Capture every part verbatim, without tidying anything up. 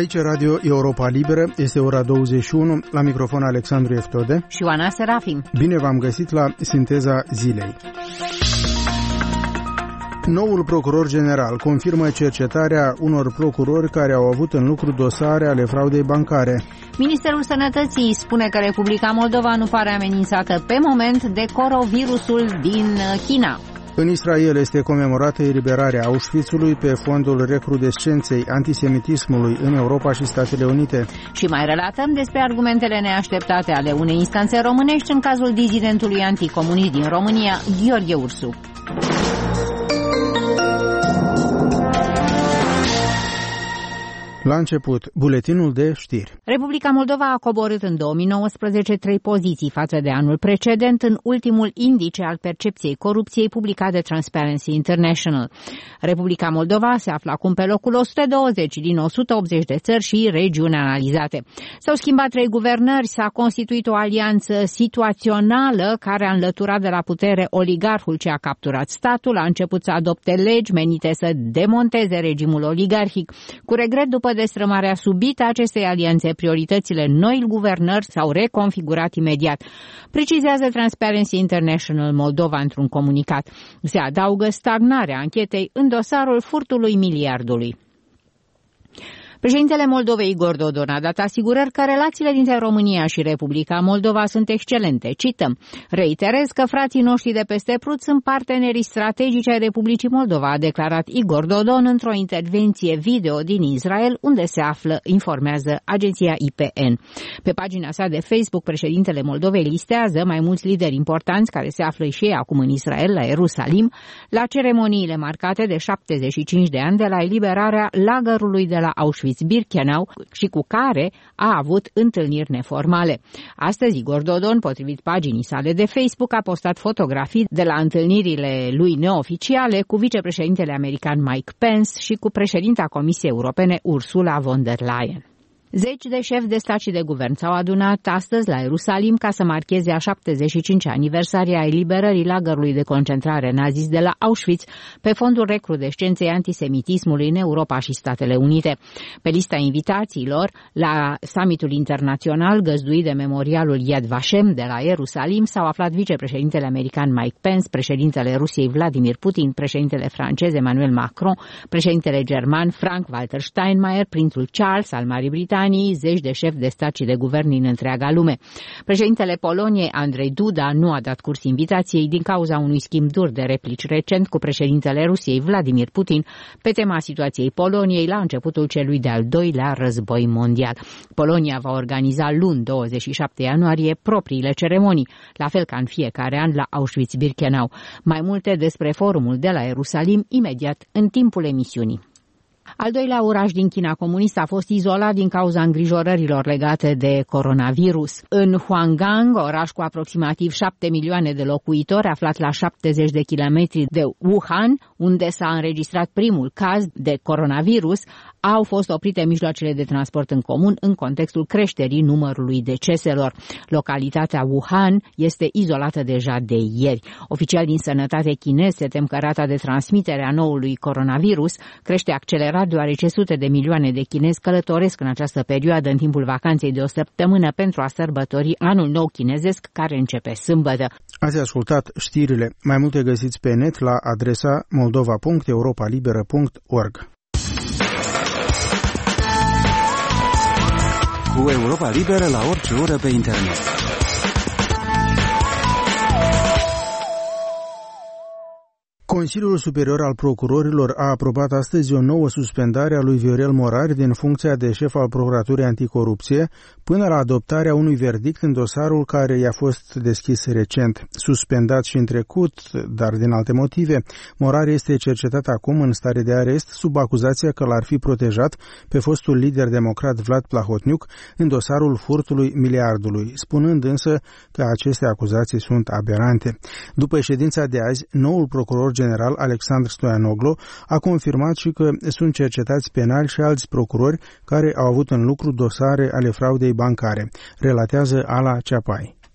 Aici Radio Europa Liberă, este ora douăzeci și unu, la microfon Alexandru Eftode și Oana Serafim. Bine v-am găsit la Sinteza Zilei. Noul procuror general confirmă cercetarea unor procurori care au avut în lucru dosare ale fraudei bancare. Ministerul Sănătății spune că Republica Moldova nu pare amenințată pe moment de coronavirusul din China. În Israel este comemorată eliberarea Auschwitzului pe fondul recrudescenței antisemitismului în Europa și Statele Unite. Și mai relatăm despre argumentele neașteptate ale unei instanțe românești în cazul dizidentului anticomunist din România, Gheorghe Ursu. La început, buletinul de știri. Republica Moldova a coborât în două mii nouăsprezece trei poziții față de anul precedent în ultimul indice al percepției corupției publicat de Transparency International. Republica Moldova se află acum pe locul o sută douăzeci din o sută optzeci de țări și regiuni analizate. S-au schimbat trei guvernări, s-a constituit o alianță situațională care a înlăturat de la putere oligarhul ce a capturat statul, a început să adopte legi menite să demonteze regimul oligarhic. Cu regret, după destrămarea subită a acestei alianțe, prioritățile noii guvernări s-au reconfigurat imediat. Precizează Transparency International Moldova într-un comunicat. Se adaugă stagnarea anchetei în dosarul furtului miliardului. Președintele Moldovei, Igor Dodon, a dat asigurări că relațiile dintre România și Republica Moldova sunt excelente. Cităm: reiterez că frații noștri de peste Prut sunt partenerii strategici ai Republicii Moldova, a declarat Igor Dodon într-o intervenție video din Israel, unde se află, informează agenția I P N. Pe pagina sa de Facebook, președintele Moldovei listează mai mulți lideri importanți care se află și ei acum în Israel, la Ierusalim, la ceremoniile marcate de șaptezeci și cinci de ani de la eliberarea lagărului de la Auschwitz Birkenau și cu care a avut întâlniri neformale. Astăzi, Igor Dodon, potrivit paginii sale de Facebook, a postat fotografii de la întâlnirile lui neoficiale cu vicepreședintele american Mike Pence și cu președinta Comisiei Europene Ursula von der Leyen. Zeci de șefi de stat și de guvern s-au adunat astăzi la Ierusalim ca să marcheze a șaptezeci și cincea aniversare a eliberării lagărului de concentrare nazist de la Auschwitz pe fondul recrudescenței antisemitismului în Europa și Statele Unite. Pe lista invitațiilor la summitul internațional găzduit de memorialul Yad Vashem de la Ierusalim s-au aflat vicepreședintele american Mike Pence, președintele Rusiei Vladimir Putin, președintele francez Emmanuel Macron, președintele german Frank-Walter Steinmeier, prințul Charles al Marii Britanii, zeci de șefi de stat și de guvern din întreaga lume. Președintele Poloniei, Andrei Duda, nu a dat curs invitației din cauza unui schimb dur de replici recent cu președintele Rusiei, Vladimir Putin, pe tema situației Poloniei la începutul celui de-al doilea război mondial. Polonia va organiza luni, douăzeci și șapte ianuarie, propriile ceremonii, la fel ca în fiecare an la Auschwitz-Birkenau. Mai multe despre forumul de la Ierusalim, imediat în timpul emisiunii. Al doilea oraș din China comunistă a fost izolat din cauza îngrijorărilor legate de coronavirus. În Huanggang, oraș cu aproximativ șapte milioane de locuitori, aflat la șaptezeci de kilometri de Wuhan, unde s-a înregistrat primul caz de coronavirus, au fost oprite mijloacele de transport în comun în contextul creșterii numărului deceselor. Localitatea Wuhan este izolată deja de ieri. Oficiali din sănătate chinezi se tem că rata de transmitere a noului coronavirus crește accelerat, deoarece sute de milioane de chinezi călătoresc în această perioadă în timpul vacanței de o săptămână pentru a sărbători anul nou chinezesc, care începe sâmbătă. Ați ascultat știrile. Mai multe găsiți pe net la adresa moldova punct europa liberă punct org. Cu Europa Liberă la orice oră pe internet. Consiliul Superior al Procurorilor a aprobat astăzi o nouă suspendare a lui Viorel Morari din funcția de șef al Procuraturii Anticorupție până la adoptarea unui verdict în dosarul care i-a fost deschis recent. Suspendat și în trecut, dar din alte motive, Morari este cercetat acum în stare de arest sub acuzația că l-ar fi protejat pe fostul lider democrat Vlad Plahotniuc în dosarul furtului miliardului, spunând însă că aceste acuzații sunt aberante. După ședința de azi, noul procuror general Alexandru Stoianoglu a confirmat și că sunt cercetați penal și alți procurori care au avut în lucru dosare ale fraudei bancare, relatează Ala Ceapai.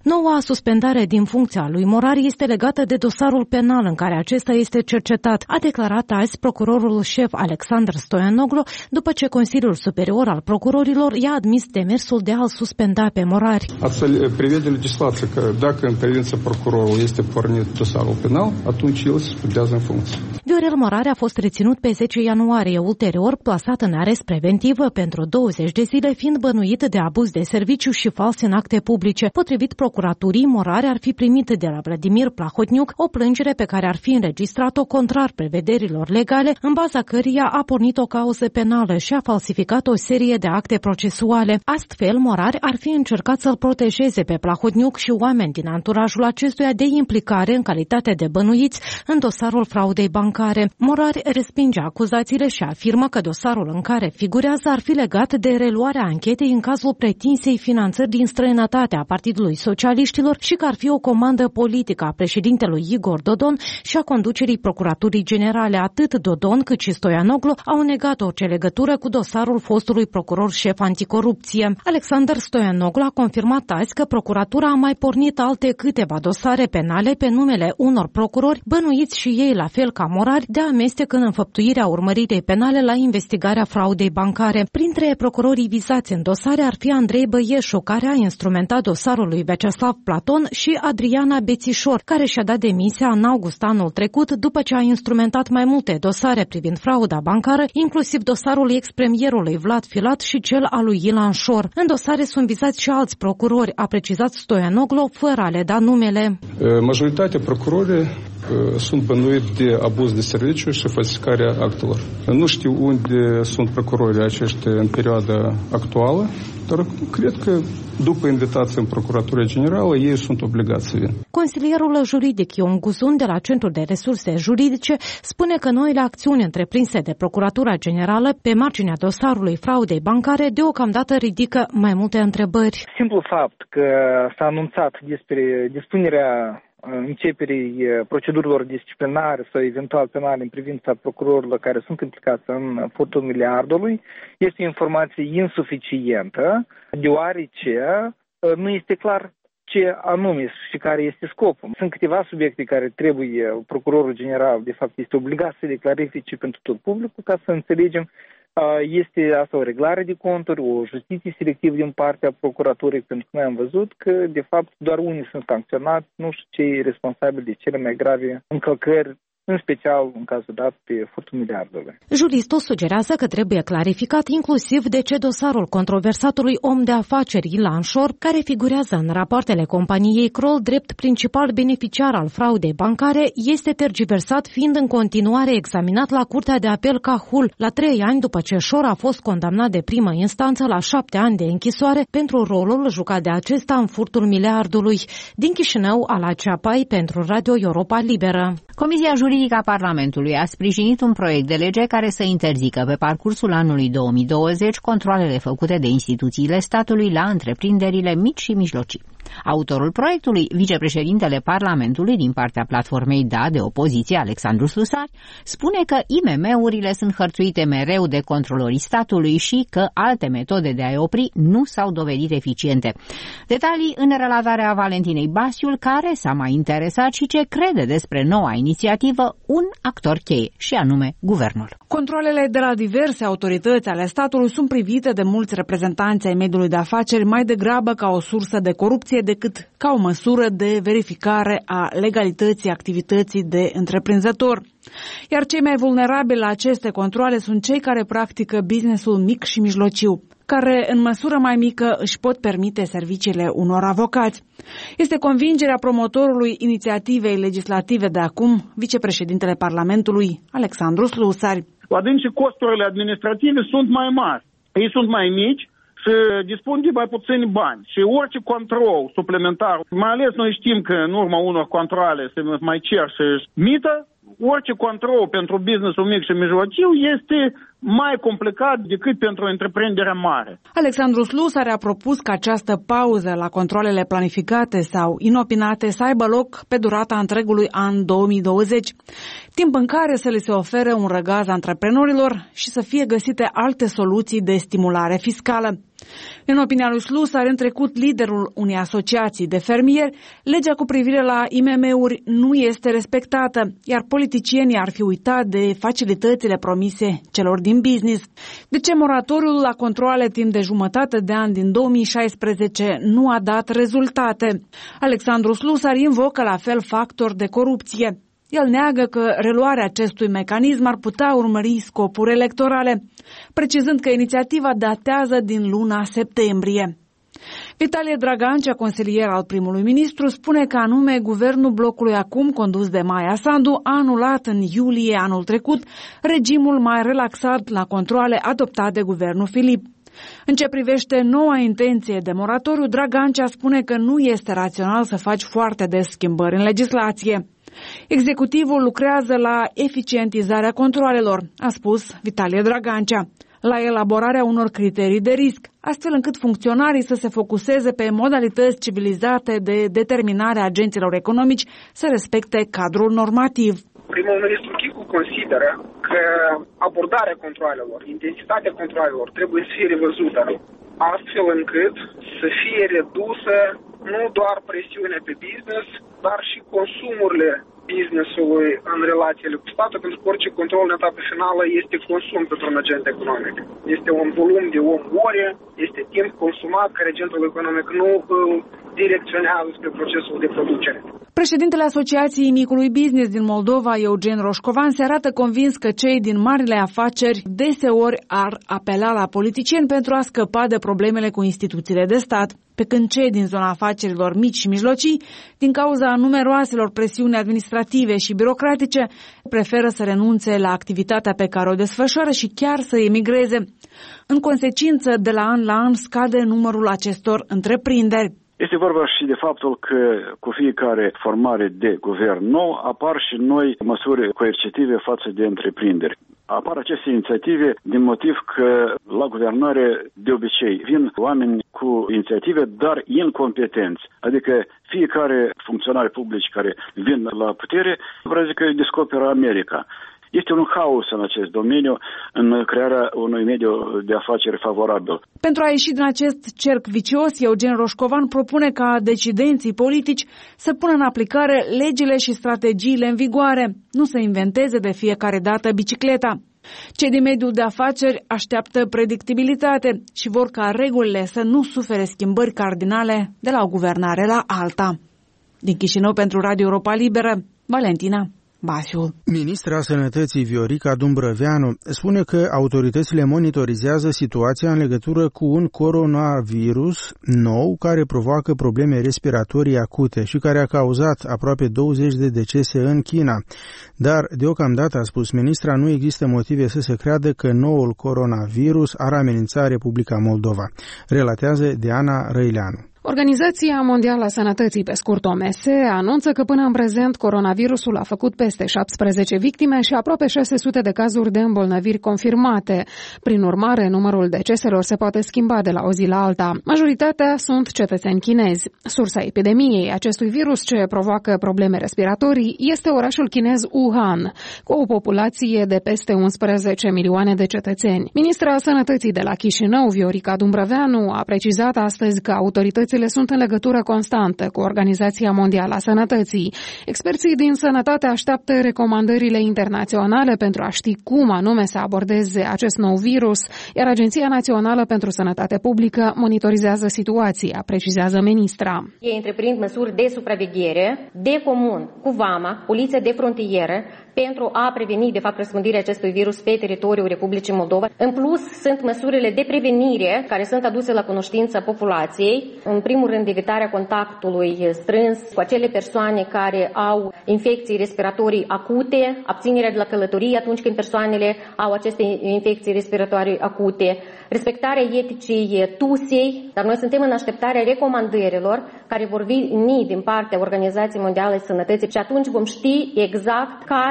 Noua suspendare din funcția lui Morari este legată de dosarul penal în care acesta este cercetat, a declarat azi procurorul șef Alexandru Stoianoglu, după ce Consiliul Superior al Procurorilor i-a admis demersul de a-l suspenda pe Morari. Astfel, prevede legislația că dacă în privința procurorului este pornit dosarul penal, atunci el se suspendează în funcție. Viorel Morari a fost reținut pe zece ianuarie, ulterior plasat în arest preventiv pentru douăzeci de zile, fiind bănuit de abuz de serviciu și fals în acte publice. Potrivit procuraturii, Morari ar fi primit de la Vladimir Plahotniuc o plângere pe care ar fi înregistrat-o contrar prevederilor legale, în baza căreia a pornit o cauză penală și a falsificat o serie de acte procesuale. Astfel, Morari ar fi încercat să-l protejeze pe Plahotniuc și oameni din anturajul acestuia de implicare în calitate de bănuiți în dosarul fraudei bancare. Morari respinge acuzațiile și afirmă că dosarul în care figurează ar fi legat de reluarea anchetei în cazul pretinsei finanțări din străinătate a Partidului Socialiștilor și că ar fi o comandă politică a președintelui Igor Dodon și a conducerii Procuraturii Generale. Atât Dodon cât și Stoianoglu au negat orice legătură cu dosarul fostului procuror șef anticorupție. Alexandru Stoianoglu a confirmat azi că procuratura a mai pornit alte câteva dosare penale pe numele unor procurori, bănuiți și ei, la fel ca Morari, de amestec în înfăptuirea urmăririi penale la investigarea fraudei bancare. Printre procurorii vizați în dosare ar fi Andrei Băieșu, care a instrumentat dosarul lui Vyacheslav Platon, și Adriana Bețișor, care și-a dat demisia în august anul trecut după ce a instrumentat mai multe dosare privind frauda bancară, inclusiv dosarul ex-premierului Vlad Filat și cel al lui Ilan Șor. În dosare sunt vizați și alți procurori, a precizat Stoianoglu, fără a le da numele. Majoritatea procurorii sunt bănuiți de abuz de serviciu și falsificarea actelor. Nu știu unde sunt procurorii aceștia în perioada actuală, dar cred că după invitație în Procuratura Generală, ei sunt obligați să vină. Consilierul juridic Ion Guzun de la Centrul de Resurse Juridice spune că noile acțiuni întreprinse de Procuratura Generală pe marginea dosarului fraudei bancare deocamdată ridică mai multe întrebări. Simplul fapt că s-a anunțat despre dispunerea începerii procedurilor disciplinare sau eventual penale în privința procurorilor care sunt implicați în furtul miliardului este o informație insuficientă, deoarece nu este clar ce anume și care este scopul. Sunt câteva subiecte care trebuie procurorul general, de fapt, este obligat să le clarifice pentru tot publicul, ca să înțelegem. Este asta o reglare de conturi, o justiție selectivă din partea procuraturii, pentru că noi am văzut că, de fapt, doar unii sunt sancționați, nu știu cei responsabili de cele mai grave încălcări, în special în cazul dat pe furtul miliardului. Juristul sugerează că trebuie clarificat inclusiv de ce dosarul controversatului om de afaceri Ilan Șor, care figurează în rapoartele companiei Kroll drept principal beneficiar al fraudei bancare, este tergiversat, fiind în continuare examinat la Curtea de Apel Cahul, la trei ani după ce Șor a fost condamnat de primă instanță la șapte ani de închisoare pentru rolul jucat de acesta în furtul miliardului. Din Chișinău, Ala Ceapai pentru Radio Europa Liberă. Comisia Juridică a Parlamentului a sprijinit un proiect de lege care să interzică pe parcursul anului două mii douăzeci controalele făcute de instituțiile statului la întreprinderile mici și mijlocii. Autorul proiectului, vicepreședintele Parlamentului din partea platformei Da de opoziție, Alexandru Slusar, spune că I M M-urile sunt hărțuite mereu de controlorii statului și că alte metode de a-i opri nu s-au dovedit eficiente. Detalii în relatarea Valentinei Basiul, care s-a mai interesat și ce crede despre noua inițiativă un actor cheie, și anume guvernul. Controlele de la diverse autorități ale statului sunt privite de mulți reprezentanți ai mediului de afaceri mai degrabă ca o sursă de corupție decât ca o măsură de verificare a legalității activității de întreprinzător. Iar cei mai vulnerabili la aceste controale sunt cei care practică businessul mic și mijlociu, care în măsură mai mică își pot permite serviciile unor avocați. Este convingerea promotorului inițiativei legislative de acum, vicepreședintele Parlamentului, Alexandru Slusari. Adânci costurile administrative sunt mai mari, ei sunt mai mici și dispun de mai puțini bani. Și orice control suplimentar, mai ales noi știm că în urma unor controle se mai cer și mită, orice control pentru business-ul mic și mijlociu este mai complicat decât pentru o întreprindere mare. Alexandru Slusar a propus ca această pauză la controlele planificate sau inopinate să aibă loc pe durata întregului an două mii douăzeci, timp în care să le se ofere un răgaz antreprenorilor și să fie găsite alte soluții de stimulare fiscală. În opinia lui Slusar, în trecut liderul unei asociații de fermieri, legea cu privire la I M M-uri nu este respectată, iar politicienii ar fi uitat de facilitățile promise celor din business. De ce moratoriul la controale timp de jumătate de an din două mii șaisprezece nu a dat rezultate? Alexandru Slusar invocă la fel factori de corupție. El neagă că reluarea acestui mecanism ar putea urmări scopuri electorale, precizând că inițiativa datează din luna septembrie. Vitalie Dragancea, consilier al primului ministru, spune că anume guvernul blocului acum condus de Maia Sandu a anulat în iulie anul trecut regimul mai relaxat la controale adoptat de guvernul Filip. În ce privește noua intenție de moratoriu, Dragancea spune că nu este rațional să faci foarte des schimbări în legislație. Executivul lucrează la eficientizarea controalelor, a spus Vitalie Dragancea, la elaborarea unor criterii de risc, astfel încât funcționarii să se focuseze pe modalități civilizate de determinare a agenților economici să respecte cadrul normativ. Primul ministru Chicu consideră că abordarea controalelor, intensitatea controalelor trebuie să fie revăzută, astfel încât să fie redusă nu doar presiunea pe business, dar și consumurile business-ului în relațiile cu statul, pentru că orice control în etapă finală este consum pentru un agent economic. Este un volum de om-ore, este timp consumat care agentul economic nu îl direcționează spre procesul de producere. Președintele Asociației Micului Business din Moldova, Eugen Roșcovan, se arată convins că cei din marile afaceri deseori ar apela la politicieni pentru a scăpa de problemele cu instituțiile de stat, pe când cei din zona afacerilor mici și mijlocii, din cauza numeroaselor presiuni administrative și birocratice, preferă să renunțe la activitatea pe care o desfășoară și chiar să emigreze. În consecință, de la an la an scade numărul acestor întreprinderi. Este vorba și de faptul că cu fiecare formare de guvern nou apar și noi măsuri coercitive față de întreprinderi. Apar aceste inițiative din motiv că la guvernare de obicei vin oameni cu inițiative, dar incompetenți. Adică fiecare funcționar public care vin la putere, vreau zic că descoperă America. Este un haos în acest domeniu, în crearea unui mediu de afaceri favorabil. Pentru a ieși din acest cerc vicios, Eugen Roșcovan propune ca decidenții politici să pună în aplicare legile și strategiile în vigoare, nu să inventeze de fiecare dată bicicleta. Cei din mediul de afaceri așteaptă predictibilitate și vor ca regulile să nu sufere schimbări cardinale de la o guvernare la alta. Din Chișinău pentru Radio Europa Liberă, Valentina Basiul. Ministra Sănătății Viorica Dumbrăveanu spune că autoritățile monitorizează situația în legătură cu un coronavirus nou care provoacă probleme respiratorii acute și care a cauzat aproape douăzeci de decese în China. Dar, deocamdată, a spus ministra, nu există motive să se creadă că noul coronavirus ar amenința Republica Moldova, relatează Diana Răileanu. Organizația Mondială a Sănătății, pe scurt O M S, anunță că până în prezent coronavirusul a făcut peste șaptesprezece victime și aproape șase sute de cazuri de îmbolnăviri confirmate. Prin urmare, numărul deceselor se poate schimba de la o zi la alta. Majoritatea sunt cetățeni chinezi. Sursa epidemiei acestui virus ce provoacă probleme respiratorii este orașul chinez Wuhan, cu o populație de peste unsprezece milioane de cetățeni. Ministra Sănătății de la Chișinău, Viorica Dumbrăveanu, a precizat astăzi că autoritățile sunt în legătură constantă cu Organizația Mondială a Sănătății. Experții din sănătate așteaptă recomandările internaționale pentru a ști cum anume să abordeze acest nou virus, iar Agenția Națională pentru Sănătate Publică monitorizează situația, precizează ministra. Ei întreprind măsuri de supraveghere de comun cu VAMA, Poliția de Frontieră, pentru a preveni, de fapt, răspândirea acestui virus pe teritoriul Republicii Moldova. În plus, sunt măsurile de prevenire care sunt aduse la cunoștința populației. În primul rând, evitarea contactului strâns cu acele persoane care au infecții respiratorii acute, abținerea de la călătorie atunci când persoanele au aceste infecții respiratorii acute, respectarea eticii tusei, dar noi suntem în așteptarea recomandărilor care vor veni din partea Organizației Mondiale a Sănătății și atunci vom ști exact care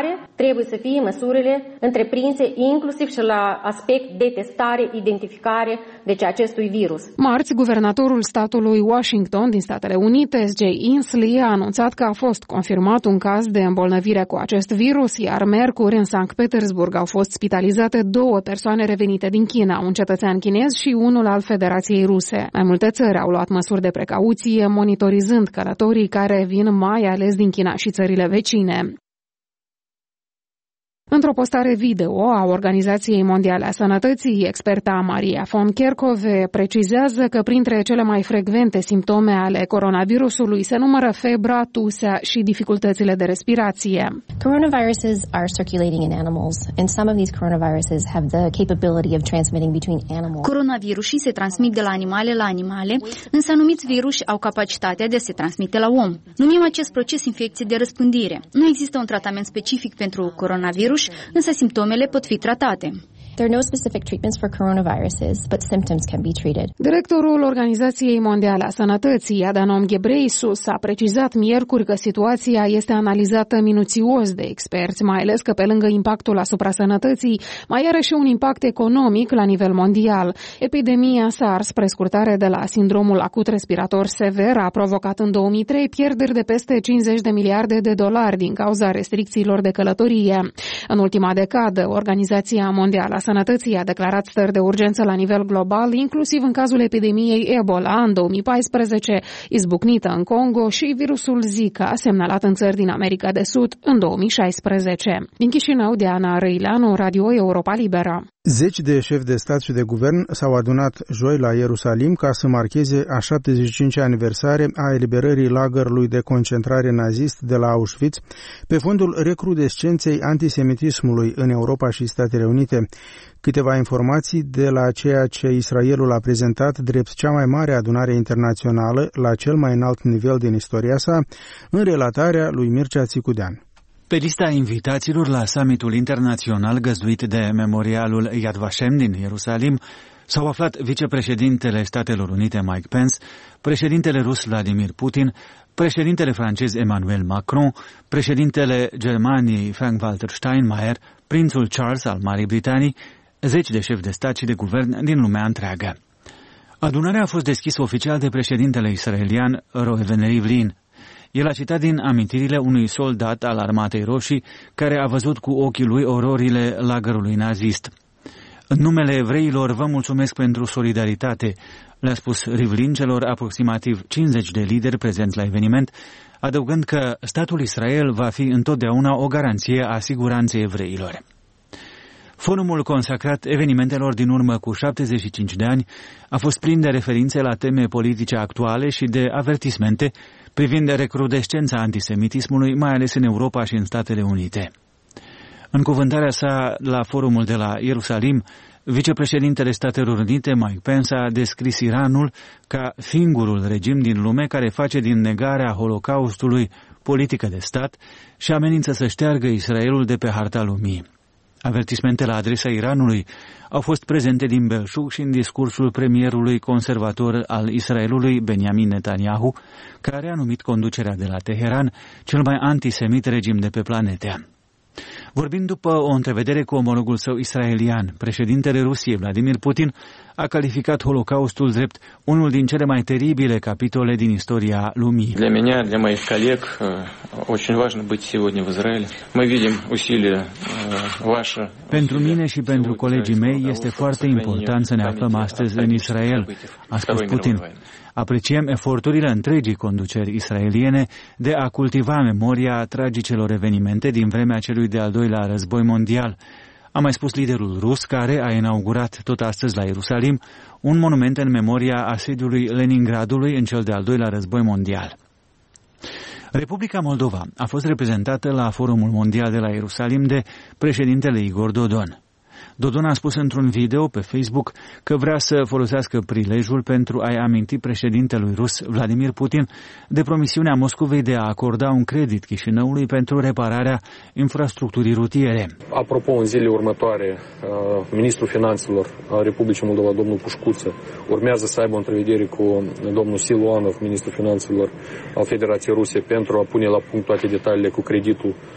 care trebuie să fie măsurile întreprinse inclusiv și la aspect de testare, identificare deci acestui virus. Marți, guvernatorul statului Washington din Statele Unite, S J Inslee, a anunțat că a fost confirmat un caz de îmbolnăvire cu acest virus, iar miercuri în Sankt Petersburg au fost spitalizate două persoane revenite din China, un cetățean chinez și unul al Federației Ruse. Mai multe țări au luat măsuri de precauție, monitorizând călătorii care vin mai ales din China și țările vecine. Într-o postare video a Organizației Mondiale a Sănătății, experta Maria von Kerkhove precizează că printre cele mai frecvente simptome ale coronavirusului se numără febra, tusea și dificultățile de respirație. Coronaviruses are circulating in animals, and some of these coronaviruses have the capability of transmitting between animals. Coronavirusii se transmit de la animale la animale, însă anumiți viruși au capacitatea de a se transmite la om. Numim acest proces infecție de răspândire. Nu există un tratament specific pentru coronavirus, însă simptomele pot fi tratate. There are no specific treatments for coronaviruses, but symptoms can be treated. Directorul Organizației Mondiale a Sănătății, Adhanom Ghebreyesus, a precizat miercuri că situația este analizată minuțios de experți, mai ales că pe lângă impactul asupra sănătății, mai are și un impact economic la nivel mondial. Epidemia SARS, prescurtare de la sindromul acut respirator sever, a provocat în două mii trei pierderi de peste cincizeci de miliarde de dolari din cauza restricțiilor de călătorie. În ultima decadă, Organizația Mondială a Sănătății a declarat stări de urgență la nivel global, inclusiv în cazul epidemiei Ebola în două mii paisprezece, izbucnită în Congo, și virusul Zika, semnalat în țări din America de Sud în două mii șaisprezece. Din Chișinău, Diana Răileanu, Radio Europa Liberă. Zeci de șefi de stat și de guvern s-au adunat joi la Ierusalim ca să marcheze a șaptezeci și cincea aniversare a eliberării lagărului de concentrare nazist de la Auschwitz, pe fondul recrudescenței antisemitismului în Europa și Statele Unite. Câteva informații de la ceea ce Israelul a prezentat drept cea mai mare adunare internațională la cel mai înalt nivel din istoria sa, în relatarea lui Mircea Țicudean. Pe lista invitaților la summitul internațional găzduit de Memorialul Yad Vashem din Ierusalim s-au aflat vicepreședintele Statelor Unite Mike Pence, președintele rus Vladimir Putin, președintele francez Emmanuel Macron, președintele Germaniei Frank-Walter Steinmeier, prințul Charles al Marii Britanii, zeci de șefi de stat și de guvern din lumea întreagă. Adunarea a fost deschisă oficial de președintele israelian Reuven Rivlin. El a citat din amintirile unui soldat al Armatei Roșii care a văzut cu ochii lui ororile lagărului nazist. În numele evreilor vă mulțumesc pentru solidaritate, le-a spus Rivlin celor aproximativ cincizeci de lideri prezenți la eveniment, adăugând că statul Israel va fi întotdeauna o garanție a siguranței evreilor. Forumul consacrat evenimentelor din urmă cu șaptezeci și cinci de ani a fost plin de referințe la teme politice actuale și de avertismente privind recrudescența antisemitismului, mai ales în Europa și în Statele Unite. În cuvântarea sa la forumul de la Ierusalim, vicepreședintele Statelor Unite, Mike Pence, a descris Iranul ca singurul regim din lume care face din negarea Holocaustului politică de stat și amenință să șteargă Israelul de pe harta lumii. Avertismentele la adresa Iranului au fost prezente din belșug și în discursul premierului conservator al Israelului, Benjamin Netanyahu, care a numit conducerea de la Teheran cel mai antisemit regim de pe planetă. Vorbind după o întrevedere cu omologul său israelian, președintele Rusiei, Vladimir Putin, a calificat Holocaustul drept unul din cele mai teribile capitole din istoria lumii. Для меня, для моих коллег, очень важно быть сегодня в Израиле. Мы видим усилия ваши. Pentru mine și pentru colegii mei este foarte important să ne aflăm astăzi în Israel, a spus Putin. Apreciem eforturile întregii conduceri israeliene de a cultiva memoria tragicelor evenimente din vremea celui de-al doilea război mondial, a mai spus liderul rus, care a inaugurat tot astăzi la Ierusalim un monument în memoria asediului Leningradului în cel de-al doilea război mondial. Republica Moldova a fost reprezentată la Forumul Mondial de la Ierusalim de președintele Igor Dodon. Dodon a spus într-un video pe Facebook că vrea să folosească prilejul pentru a-i aminti președintelui rus Vladimir Putin de promisiunea Moscovei de a acorda un credit Chișinăului pentru repararea infrastructurii rutiere. Apropo, în zilele următoare, ministrul finanțelor al Republicii Moldova, domnul Pușcuță, urmează să aibă o întrevedere cu domnul Siluanov, ministrul finanțelor al Federației Ruse, pentru a pune la punct toate detaliile cu creditul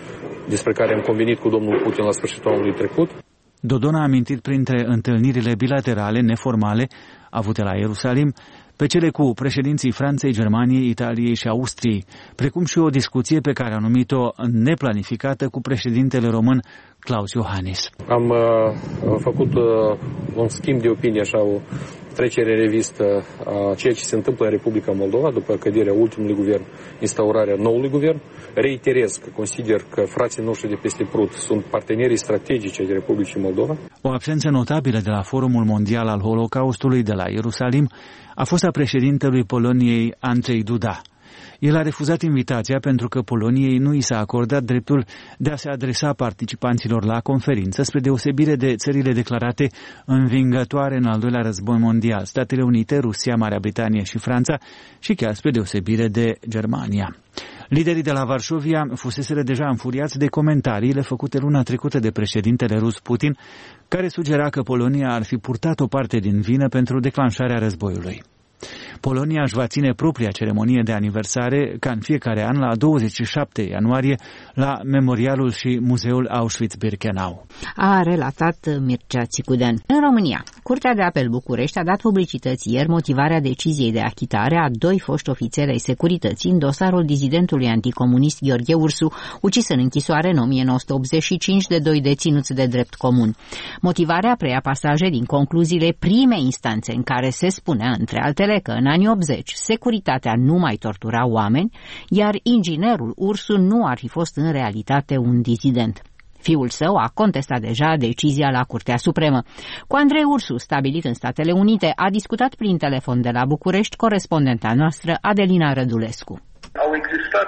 despre care am convenit cu domnul Putin la sfârșitul anului trecut. Dodon a amintit printre întâlnirile bilaterale neformale avute la Ierusalim pe cele cu președinții Franței, Germaniei, Italiei și Austriei, precum și o discuție pe care a numit-o neplanificată cu președintele român Klaus Iohannis. Am uh, făcut uh, un schimb de opinie, așa, o trecere în revistă a ceea ce se întâmplă în Republica Moldova după căderea ultimului guvern, instaurarea noului guvern. Reiterez că consider că frații noștri de peste Prut sunt partenerii strategici ai Republicii Moldova. O absență notabilă de la Forumul Mondial al Holocaustului de la Ierusalim a fost a președintelui Poloniei Andrzej Duda. El a refuzat invitația pentru că Poloniei nu i s-a acordat dreptul de a se adresa participanților la conferință, spre deosebire de țările declarate învingătoare în al doilea război mondial, Statele Unite, Rusia, Marea Britanie și Franța, și chiar spre deosebire de Germania. Liderii de la Varșovia fuseseră deja înfuriați de comentariile făcute luna trecută de președintele rus Putin, care sugera că Polonia ar fi purtat o parte din vină pentru declanșarea războiului. Polonia își va ține propria ceremonie de aniversare, ca în fiecare an, la douăzeci și șapte ianuarie, la Memorialul și Muzeul Auschwitz-Birkenau. A relatat Mircea Țicudean. În România, Curtea de Apel București a dat publicității ieri motivarea deciziei de achitare a doi foști ofițeri ai securității în dosarul dizidentului anticomunist Gheorghe Ursu, ucis în închisoare în o mie nouă sute optzeci și cinci de doi deținuți de drept comun. Motivarea preia pasaje din concluziile primei instanțe, în care se spunea, între altele, că în anii optzeci securitatea nu mai tortura oameni, iar inginerul Ursu nu ar fi fost în realitate un dizident. Fiul său a contestat deja decizia la Curtea Supremă. Cu Andrei Ursu, stabilit în Statele Unite, a discutat prin telefon de la București corespondenta noastră Adelina Rădulescu. Au existat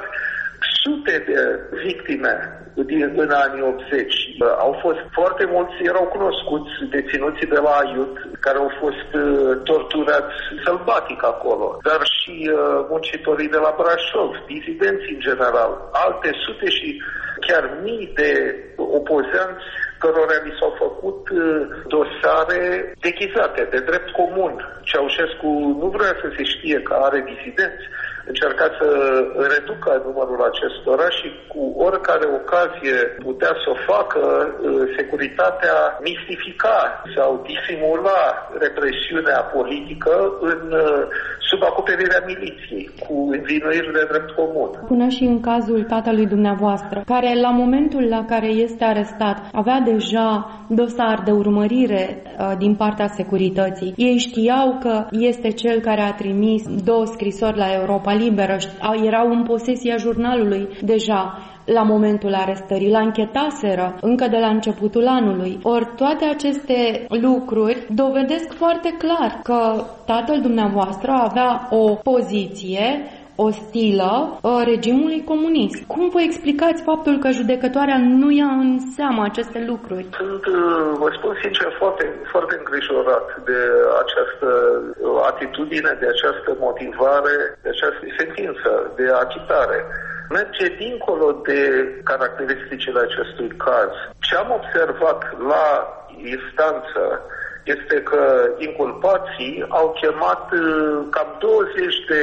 sute de victime din, în anii optzeci. Au fost foarte mulți, erau cunoscuți deținuții de la Aiud, care au fost uh, torturați sălbatic acolo, dar și uh, muncitorii de la Brașov, dizidenți în general, alte sute și chiar mii de opozanți cărora li s-au făcut uh, dosare deghizate de drept comun. Ceaușescu nu vrea să se știe că are dizidenți, încerca să reducă numărul acestora și cu oricare ocazie putea să o facă, securitatea mistifica sau disimula represiunea politică în sub acoperirea miliției, cu învinuiri de drept comun. Până și în cazul tatălui dumneavoastră, care la momentul la care este arestat avea deja dosar de urmărire uh, din partea securității. Ei știau că este cel care a trimis două scrisori la Europa Liberă, erau în posesia jurnalului deja la momentul arestării, l-anchetaseră încă de la începutul anului. Ori toate aceste lucruri dovedesc foarte clar că tatăl dumneavoastră avea o poziție ostilă regimului comunist. Cum vă explicați faptul că judecătoarea nu ia în seamă aceste lucruri? Sunt, vă spun sincer, foarte, foarte îngrijorat de această atitudine, de această motivare, de această sentință de achitare. Merge dincolo de caracteristicile acestui caz. Ce am observat la instanță este că inculpații au chemat cam douăzeci de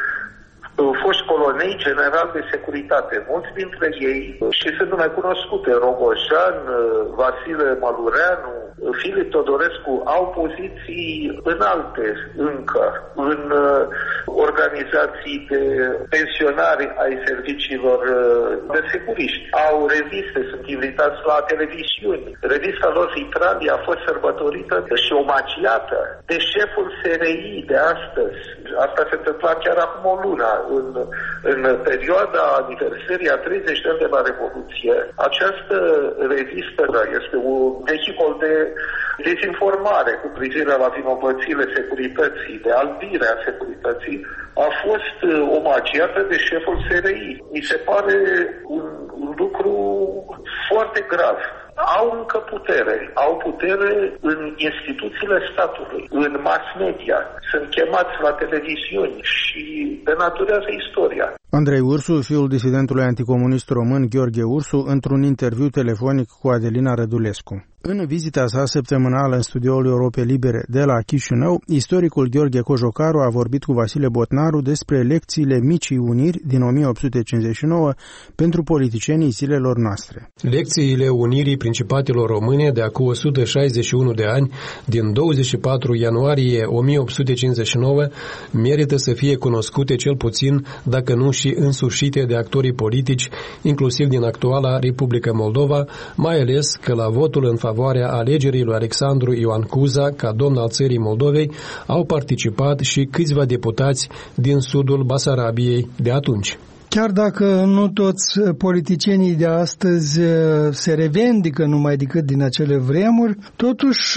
foști colonei generali de securitate. Mulți dintre ei și sunt mai cunoscute, Rogoșan, Vasile Mălureanu, Filip Todorescu, au poziții înalte încă în organizații de pensionari ai serviciilor de securiști. Au reviste, sunt invitați la televiziuni. Revista lor Vitralia a fost sărbătorită și omagiată de șeful S R I de astăzi. Asta se întâmpla chiar acum o lună. În, în perioada aniversării a treizeci de ani de la Revoluție, această revistă este un vehicul de dezinformare cu privire la vinovățile securității, de albire a securității, a fost omagiată de șeful S R I. Mi se pare un, un lucru foarte grav. Au încă putere, au putere în instituțiile statului, în mass media, sunt chemați la televiziuni și denaturează istoria. Andrei Ursu, fiul disidentului anticomunist român Gheorghe Ursu, într-un interviu telefonic cu Adelina Rădulescu. În vizita sa săptămânală în studioul Europei Libere de la Chișinău, istoricul Gheorghe Cojocaru a vorbit cu Vasile Botnaru despre lecțiile Micii Uniri din o mie opt sute cincizeci și nouă pentru politicienii zilelor noastre. Lecțiile Unirii Principatelor Române de acum o sută șaizeci și unu de ani, din douăzeci și patru ianuarie o mie opt sute cincizeci și nouă, merită să fie cunoscute cel puțin, dacă nu și însușite de actorii politici, inclusiv din actuala Republică Moldova, mai ales că la votul în favoarea alegerii lui Alexandru Ioan Cuza ca domn al țării Moldovei au participat și câțiva deputați din sudul Basarabiei de atunci. Chiar dacă nu toți politicienii de astăzi se revendică numai decât din acele vremuri, totuși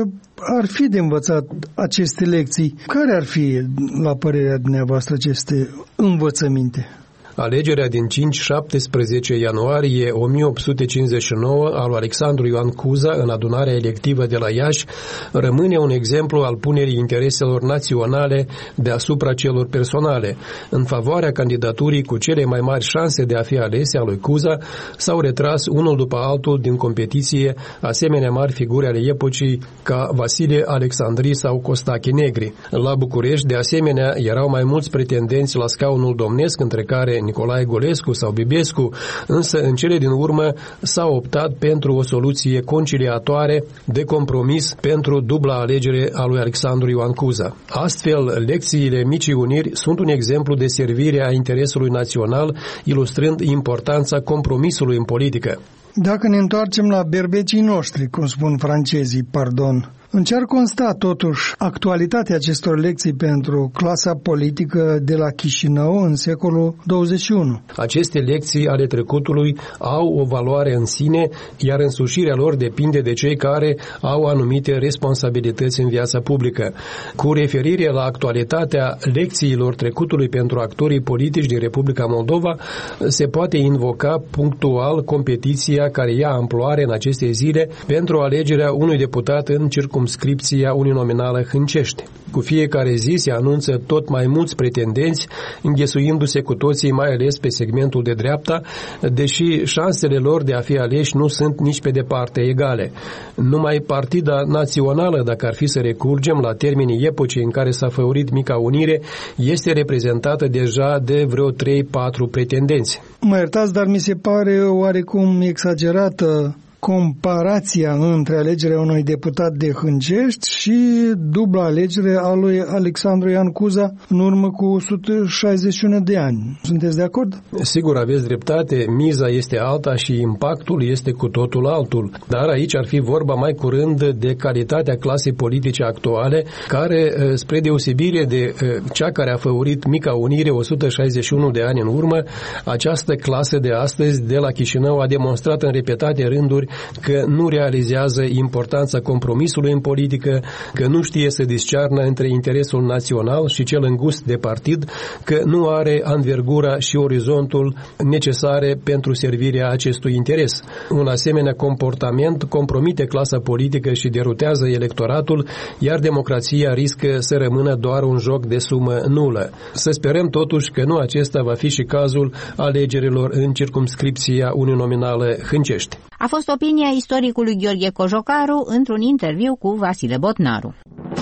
ar fi de învățat aceste lecții. Care ar fi, la părerea dumneavoastră, aceste învățăminte? Alegerea din cinci-șaptesprezece ianuarie o mie opt sute cincizeci și nouă al lui Alexandru Ioan Cuza în adunarea electivă de la Iași rămâne un exemplu al punerii intereselor naționale deasupra celor personale. În favoarea candidaturii cu cele mai mari șanse de a fi alese a lui Cuza s-au retras unul după altul din competiție asemenea mari figuri ale epocii ca Vasile Alexandri sau Costache Negri. La București, de asemenea, erau mai mulți pretendenți la scaunul domnesc, între care Nicolae Golescu sau Bibescu, însă în cele din urmă s-a optat pentru o soluție conciliatoare de compromis pentru dubla alegere a lui Alexandru Ioan Cuza. Astfel, lecțiile Micii Uniri sunt un exemplu de servire a interesului național, ilustrând importanța compromisului în politică. Dacă ne întoarcem la berbecii noștri, cum spun francezii, pardon, în ce ar consta totuși actualitatea acestor lecții pentru clasa politică de la Chișinău în secolul douăzeci și unu? Aceste lecții ale trecutului au o valoare în sine, iar însușirea lor depinde de cei care au anumite responsabilități în viața publică. Cu referire la actualitatea lecțiilor trecutului pentru actorii politici din Republica Moldova, se poate invoca punctual competiția care ia amploare în aceste zile pentru alegerea unui deputat în circumscripția uninominală Hâncești. Cu fiecare zi se anunță tot mai mulți pretendenți, înghesuindu-se cu toții, mai ales pe segmentul de dreapta, deși șansele lor de a fi aleși nu sunt nici pe departe egale. Numai Partida Națională, dacă ar fi să recurgem la termenii epocii în care s-a făurit Mica Unire, este reprezentată deja de vreo trei patru pretendenți. Mă iertați, dar mi se pare oarecum exagerată comparația între alegerea unui deputat de Hâncești și dubla alegere a lui Alexandru Ioan Cuza în urmă cu o sută șaizeci și unu de ani. Sunteți de acord? Sigur, aveți dreptate, miza este alta și impactul este cu totul altul. Dar aici ar fi vorba mai curând de calitatea clasei politice actuale, care, spre deosebire de cea care a făurit Mica Unire o sută șaizeci și unu de ani în urmă, această clasă de astăzi de la Chișinău a demonstrat în repetate rânduri că nu realizează importanța compromisului în politică, că nu știe să discearnă între interesul național și cel îngust de partid, că nu are anvergura și orizontul necesare pentru servirea acestui interes. Un asemenea comportament compromite clasa politică și derutează electoratul, iar democrația riscă să rămână doar un joc de sumă nulă. Să sperăm totuși că nu acesta va fi și cazul alegerilor în circumscripția uninominală Hâncești. A fost opinia istoricului Gheorghe Cojocaru într-un interviu cu Vasile Botnaru.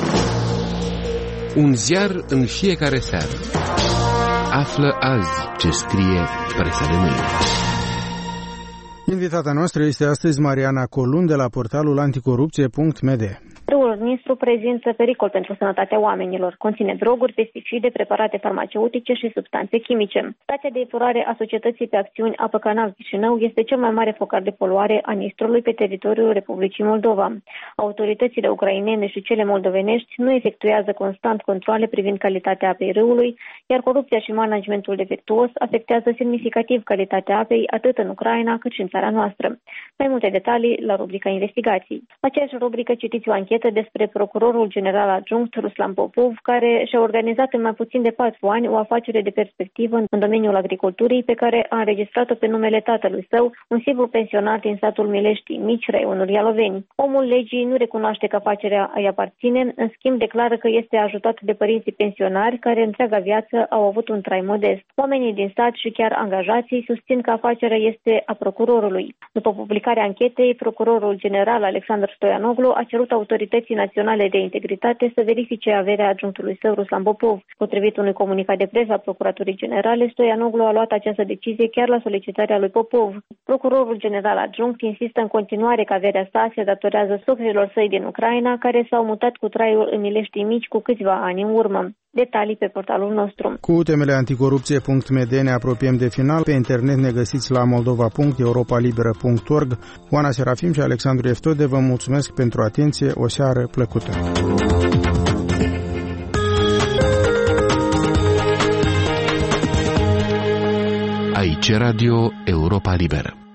Un ziar în fiecare seară. Află azi ce scrie presa de mâine. Invitata noastră este astăzi Mariana Colun de la portalul anticorupție punct m d. Râul Nistru prezintă pericol pentru sănătatea oamenilor. Conține droguri, pesticide, preparate farmaceutice și substanțe chimice. Stația de epurare a Societății pe Acțiuni Apă Canal Chișinău este cel mai mare focar de poluare a Nistrului pe teritoriul Republicii Moldova. Autoritățile ucrainene și cele moldovenești nu efectuează constant controale privind calitatea apei râului, iar corupția și managementul defectuos afectează semnificativ calitatea apei atât în Ucraina cât și în țara noastră. Mai multe detalii la rubrica Investigații. Aceeași rubrică citiți o anchetă despre despre procurorul general adjunct Ruslan Popov, care și-a organizat în mai puțin de patru ani o afacere de perspectivă în domeniul agriculturii, pe care a înregistrat-o pe numele tatălui său, un simplu pensionar din satul Milești Mici, raionul Ialoveni. Omul legii nu recunoaște că afacerea îi aparține, în schimb declară că este ajutat de părinții pensionari care întreaga viață au avut un trai modest. Oamenii din sat și chiar angajații susțin că afacerea este a procurorului. După publicarea anchetei, procurorul general Alexandru Stoianoglu a cerut autorității naționale de integritate să verifice averea adjunctului său Ruslan Popov. Potrivit unui comunicat de presă a Procuraturii Generale, Stoianoglu a luat această decizie chiar la solicitarea lui Popov. Procurorul general adjunct insistă în continuare că averea sa se datorează socrilor săi din Ucraina, care s-au mutat cu traiul în Milești Mici cu câțiva ani în urmă. Detalii pe portalul nostru. Cu temele anticorupție punct m d ne apropiem de final. Pe internet ne găsiți la moldova punct europa liberă punct org. Oana Serafim și Alexandru Eftode vă mulțumesc pentru atenție. O seară plăcută. Aici Radio Europa Liberă.